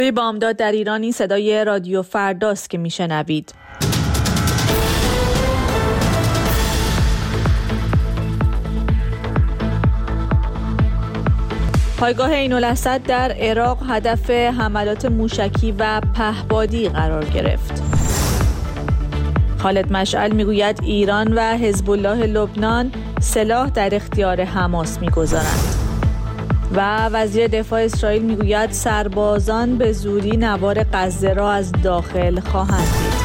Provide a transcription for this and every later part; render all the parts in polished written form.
توی بامداد در ایران این صدای رادیو فرداست که میشنوید. پایگاه عین‌الاسد در عراق هدف حملات موشکی و پهپادی قرار گرفت. خالد مشعل میگوید ایران و حزب الله لبنان سلاح در اختیار حماس میگذارند. و وزیر دفاع اسرائیل میگوید سربازان به زودی نوار غزه را از داخل خواهند دید.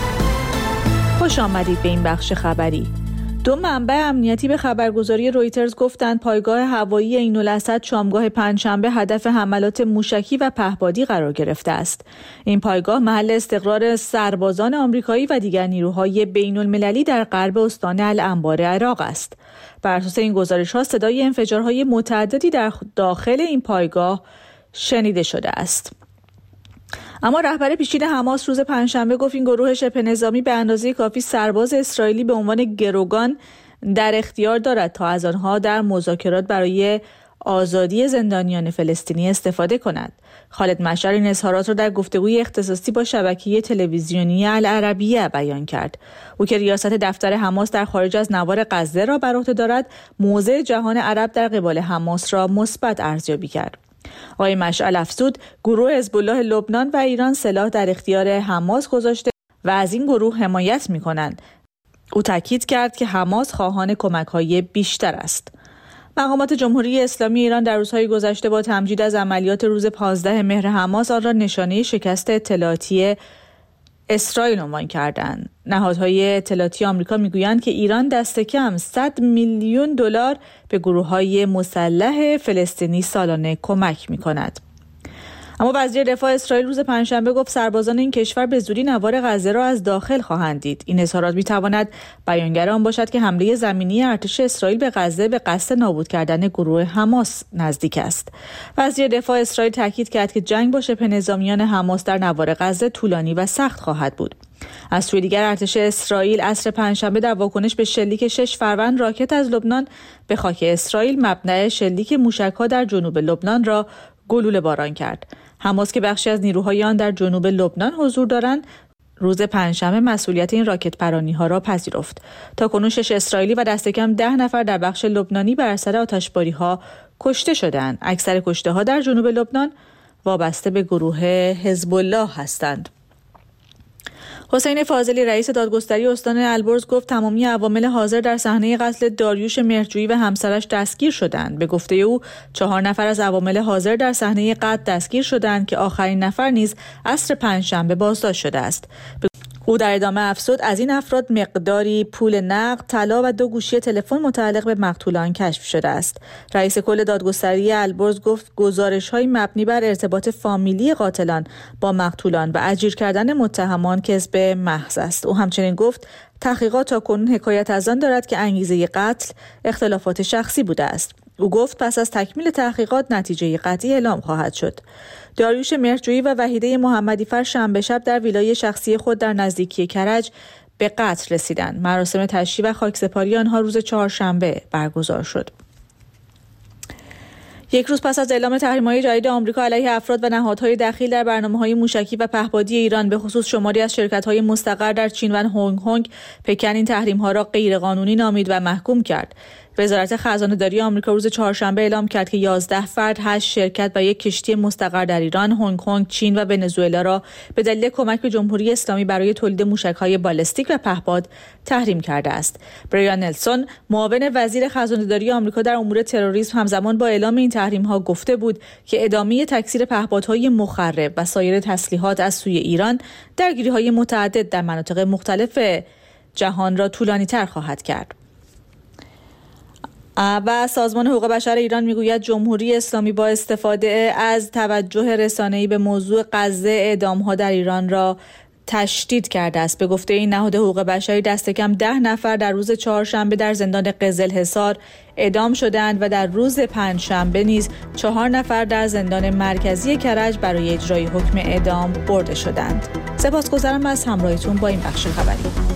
خوش آمدید به این بخش خبری. دو منبع امنیتی به خبرگزاری رویترز گفتند پایگاه هوایی عین‌الاسد شامگاه پنجشنبه هدف حملات موشکی و پهپادی قرار گرفته است. این پایگاه محل استقرار سربازان آمریکایی و دیگر نیروهای بین‌المللی در غرب استان الانبار عراق است. بر اساس این گزارش‌ها صدای انفجارهای متعددی در داخل این پایگاه شنیده شده است. اما رهبر پیشین حماس روز پنجشنبه گفت این گروه شبه نظامی به اندازه کافی سرباز اسرائیلی به عنوان گروگان در اختیار دارد تا از آنها در مذاکرات برای آزادی زندانیان فلسطینی استفاده کند. خالد مشعل این اظهارات را در گفتگوی اختصاصی با شبکه تلویزیونی العربیه بیان کرد. او که ریاست دفتر حماس در خارج از نوار غزه را بر عهده دارد، موضع جهان عرب در قبال حماس را مثبت ارزیابی کرد. آقای مشعل افزود گروه حزب الله لبنان و ایران سلاح در اختیار حماس گذاشته و از این گروه حمایت می‌کنند. او تاکید کرد که حماس خواهان کمک‌های بیشتر است. مقامات جمهوری اسلامی ایران در روزهای گذشته با تمجید از عملیات روز 15 مهر حماس آن را نشانه شکست اطلاعاتی اسرائیل عنوان کردند. نهادهای اطلاعاتی آمریکا میگویند که ایران دست کم 100 میلیون دلار به گروه‌های مسلح فلسطینی سالانه کمک می‌کند. اما وزیر دفاع اسرائیل روز پنجشنبه گفت سربازان این کشور به زودی نوار غزه را از داخل خواهند دید. این اظهارات می‌تواند بیانگر آن باشد که حمله زمینی ارتش اسرائیل به غزه به قصد نابود کردن گروه حماس نزدیک است. وزیر دفاع اسرائیل تاکید کرد که جنگ با شبه نظامیان حماس در نوار غزه طولانی و سخت خواهد بود. از سوی دیگر ارتش اسرائیل عصر پنجشنبه در واکنش به شلیک 6 فروند راکت از لبنان به خاک اسرائیل مبنای شلیک موشک‌ها در جنوب لبنان را گلوله باران کرد. حماس که بخشی از نیروهای آن در جنوب لبنان حضور دارند، روز پنجشنبه مسئولیت این راکت پرانی‌ها را پذیرفت. تاکنون 6 اسرائیلی و دست کم 10 نفر در بخش لبنانی بر اثر آتشباری‌ها کشته شدند. اکثر کشته‌ها در جنوب لبنان وابسته به گروه حزب الله هستند. حسین فاضلی رئیس دادگستری استان البرز گفت تمامی عوامل حاضر در صحنه قتل داریوش مهرجویی و همسرش دستگیر شدند. به گفته او 4 نفر از عوامل حاضر در صحنه قتل دستگیر شدند که آخرین نفر نیز عصر پنجشنبه بازداشت شده است. او در ادامه افزود از این افراد مقداری پول نقد، طلا و 2 گوشی تلفن متعلق به مقتولان کشف شده است. رئیس کل دادگستری البرز گفت گزارش‌های مبنی بر ارتباط فامیلی قاتلان با مقتولان و اجیر کردن متهمان کذب محض است. او همچنین گفت تحقیقات تاکنون حکایت از آن دارد که انگیزه قتل اختلافات شخصی بوده است. او گفت پس از تکمیل تحقیقات نتیجه قطعی اعلام خواهد شد. داریوش مهرجویی و وحیده محمدیفر شنبه شب در ویلای شخصی خود در نزدیکی کرج به قتل رسیدند. مراسم تشییع و خاکسپاری آنها روز چهارشنبه برگزار شد. یک روز پس از اعلام تحریم‌های جدید آمریکا علیه افراد و نهادهای دخیل در برنامه‌های موشکی و پهپادی ایران به خصوص شماری از شرکت‌های مستقر در چین و هنگ کنگ، پکن این تحریم‌ها را غیرقانونی نامید و محکوم کرد. وزارت خزانه‌داری آمریکا روز چهارشنبه اعلام کرد که 11 فرد، 8 شرکت و یک کشتی مستقر در ایران، هنگ کنگ، چین و ونزوئلا را به دلیل کمک به جمهوری اسلامی برای تولید موشک‌های بالستیک و پهپاد تحریم کرده است. بریان نلسون، معاون وزیر خزانه‌داری آمریکا در امور تروریسم، همزمان با اعلام این تحریم‌ها گفته بود که ادامه تکثیر پهپادهای مخرب و سایر تسلیحات از سوی ایران درگیری‌های متعدد در مناطق مختلف جهان را طولانی‌تر خواهد کرد. و سازمان حقوق بشر ایران میگوید جمهوری اسلامی با استفاده از توجه رسانه‌ای به موضوع غزه اعدام‌ها در ایران را تشدید کرده است. به گفته این نهاد حقوق بشری دست کم 10 نفر در روز چهارشنبه در زندان قزلحصار اعدام شدند و در روز پنجشنبه نیز 4 نفر در زندان مرکزی کرج برای اجرای حکم اعدام برده شدند. سپاسگزارم از همراهیتون با این بخش خبری.